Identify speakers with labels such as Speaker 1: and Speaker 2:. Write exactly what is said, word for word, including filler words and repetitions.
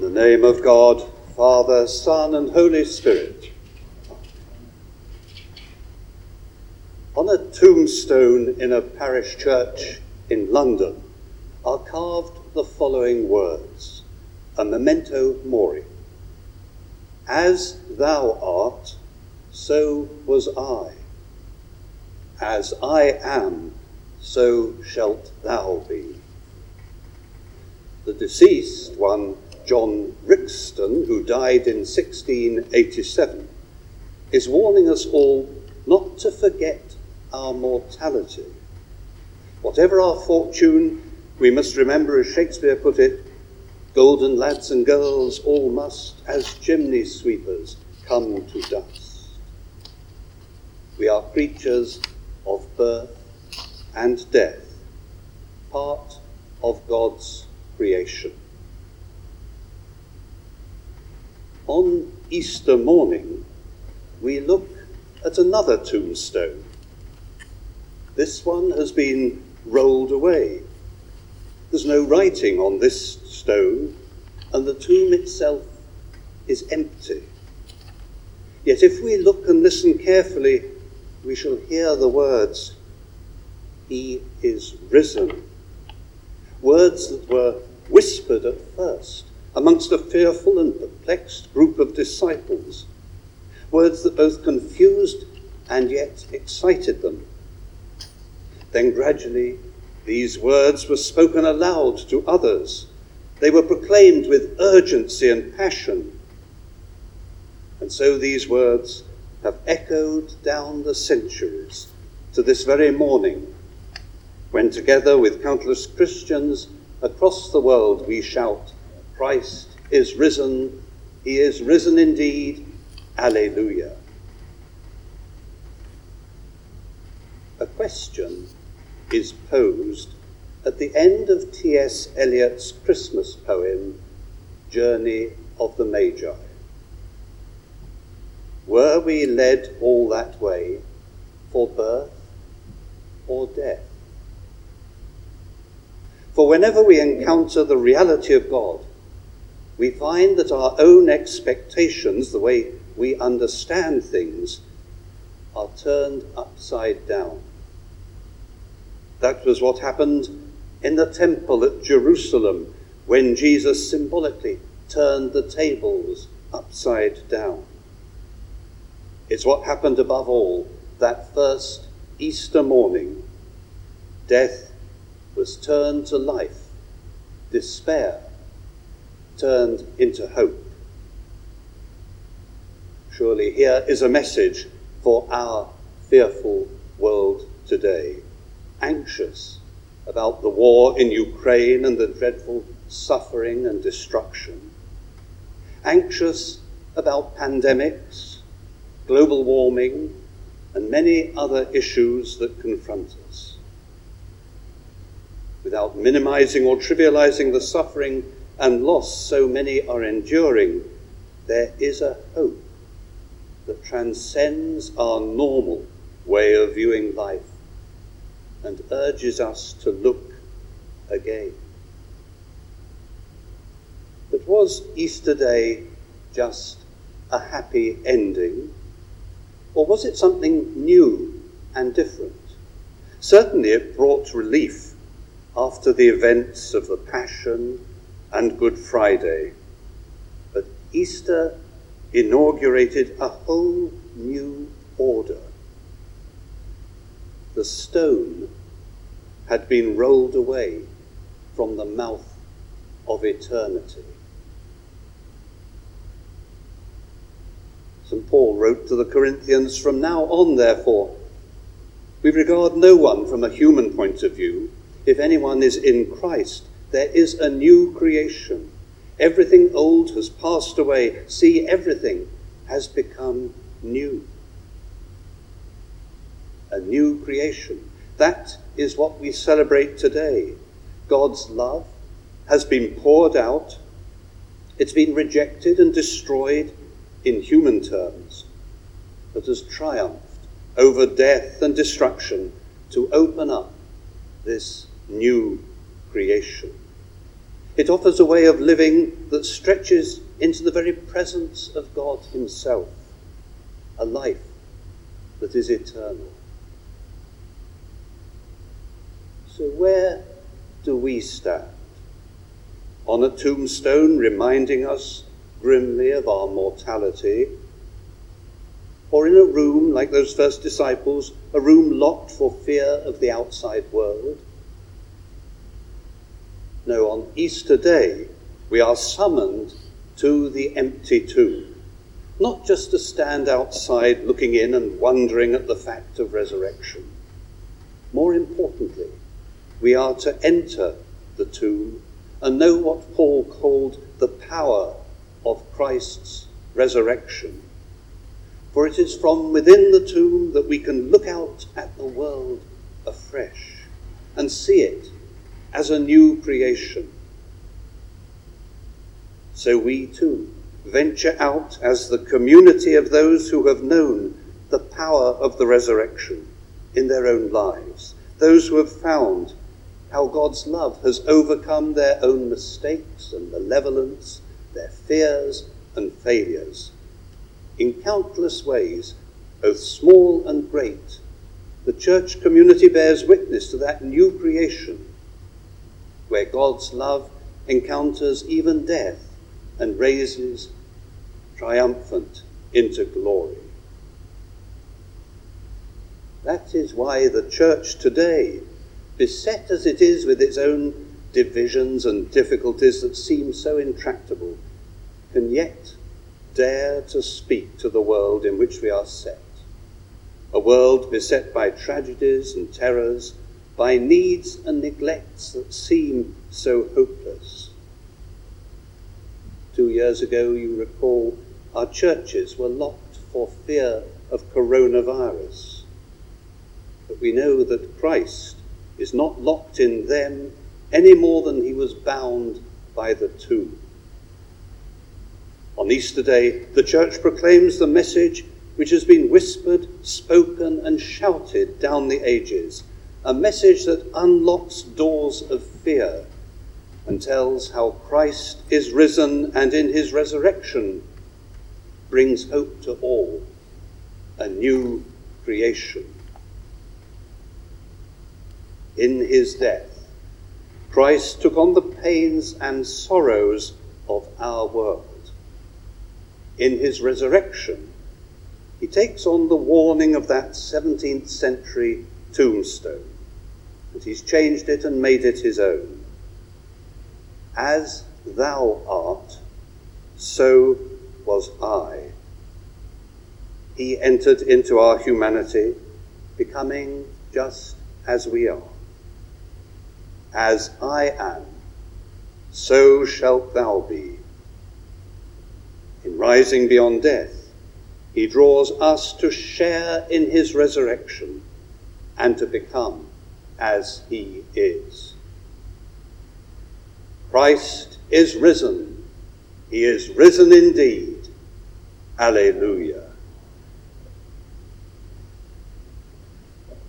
Speaker 1: In the name of God, Father, Son, and Holy Spirit. On a tombstone in a parish church in London are carved the following words, a memento mori. As thou art, so was I. As I am, so shalt thou be. The deceased, one John Rixton, who died in sixteen eighty-seven, is warning us all not to forget our mortality. Whatever our fortune, we must remember, as Shakespeare put it, golden lads and girls all must, as chimney sweepers, come to dust. We are creatures of birth and death, part of God's creation. On Easter morning, we look at another tombstone. This one has been rolled away. There's no writing on this stone, and the tomb itself is empty. Yet if we look and listen carefully, we shall hear the words, "He is risen." Words that were whispered at first amongst a fearful and perplexed group of disciples. Words that both confused and yet excited them. Then gradually these words were spoken aloud to others. They were proclaimed with urgency and passion. And so these words have echoed down the centuries to this very morning, when together with countless Christians across the world we shout, "Christ is risen, he is risen indeed, Alleluia." A question is posed at the end of T S Eliot's Christmas poem, Journey of the Magi. Were we led all that way for birth or death? For whenever we encounter the reality of God, we find that our own expectations, the way we understand things, are turned upside down. That was what happened in the temple at Jerusalem when Jesus symbolically turned the tables upside down. It's what happened above all that first Easter morning. Death was turned to life, despair turned into hope. Surely here is a message for our fearful world today, anxious about the war in Ukraine and the dreadful suffering and destruction, anxious about pandemics, global warming, and many other issues that confront us. Without minimizing or trivializing the suffering and loss so many are enduring, there is a hope that transcends our normal way of viewing life and urges us to look again. But was Easter Day just a happy ending, or was it something new and different? Certainly it brought relief after the events of the Passion and Good Friday, but Easter inaugurated a whole new order. The stone had been rolled away from the mouth of eternity. Saint Paul wrote to the Corinthians, "From now on, therefore, we regard no one from a human point of view. If anyone is in Christ, there is a new creation. Everything old has passed away. See, everything has become new." A new creation. That is what we celebrate today. God's love has been poured out. It's been rejected and destroyed in human terms, but has triumphed over death and destruction to open up this new creation. It offers a way of living that stretches into the very presence of God himself, a life that is eternal. So where do we stand? On a tombstone reminding us grimly of our mortality? Or in a room like those first disciples, a room locked for fear of the outside world? No, on Easter Day, we are summoned to the empty tomb, not just to stand outside looking in and wondering at the fact of resurrection. More importantly, we are to enter the tomb and know what Paul called the power of Christ's resurrection. For it is from within the tomb that we can look out at the world afresh and see it as a new creation. So we too venture out as the community of those who have known the power of the resurrection in their own lives, those who have found how God's love has overcome their own mistakes and malevolence, their fears and failures. In countless ways, both small and great, the church community bears witness to that new creation where God's love encounters even death and raises triumphant into glory. That is why the church today, beset as it is with its own divisions and difficulties that seem so intractable, can yet dare to speak to the world in which we are set. A world beset by tragedies and terrors, by needs and neglects that seem so hopeless. Two years ago, you recall, our churches were locked for fear of coronavirus. But we know that Christ is not locked in them any more than he was bound by the tomb. On Easter Day, the church proclaims the message which has been whispered, spoken, and shouted down the ages, a message that unlocks doors of fear and tells how Christ is risen and in his resurrection brings hope to all, a new creation. In his death, Christ took on the pains and sorrows of our world. In his resurrection, he takes on the warning of that seventeenth century tombstone, and he's changed it and made it his own. As thou art, so was I. He entered into our humanity, becoming just as we are. As I am, so shalt thou be. In rising beyond death, he draws us to share in his resurrection and to become as he is. Christ is risen. He is risen indeed. Alleluia.